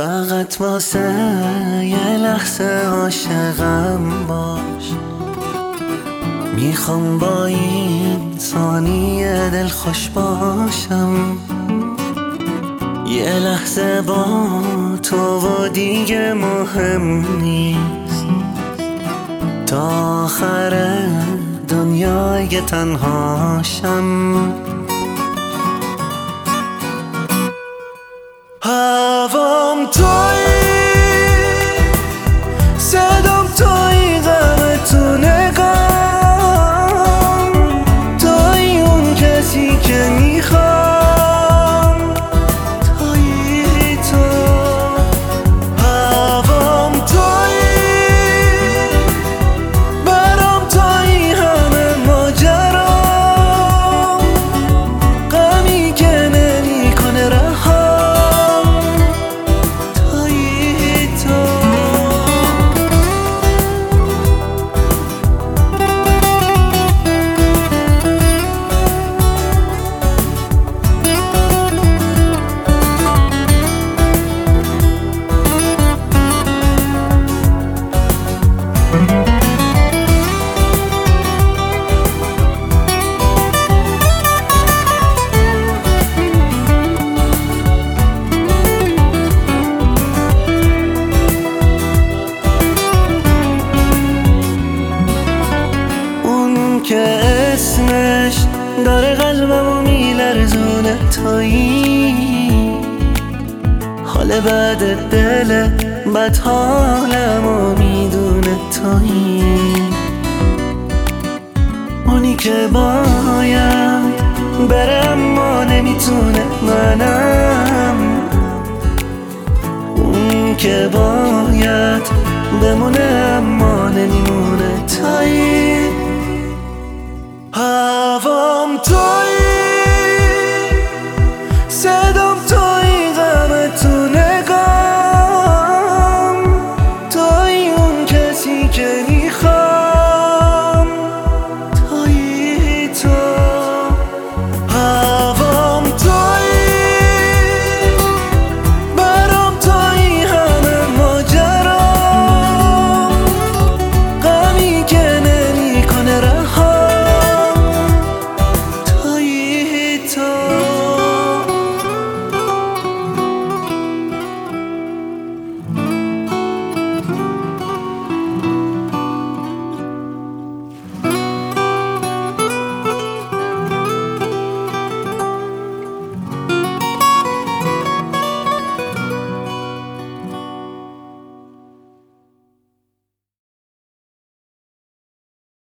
فقط واسه یه لحظه عاشقم باش. میخوام با این ثانیه دلخوش باشم، یه لحظه با تو و دیگه مهم نیست، تا آخر دنیای تنهاشم. هوام تویی، صدام تویی، غم تو نگام، تویی اون کسی که میخوام، تویی تو. هوام تویی، برام تویی، همه ماجرام، غمی که نمیکنه رها. که اسمش داره قلبمو میلرزونه، تویی حال بعد دل بد حالمو میدونه، تویی اونی که باید بره اما نمیتونه، منم اون که باید بمونه اما نمیمونه، تویی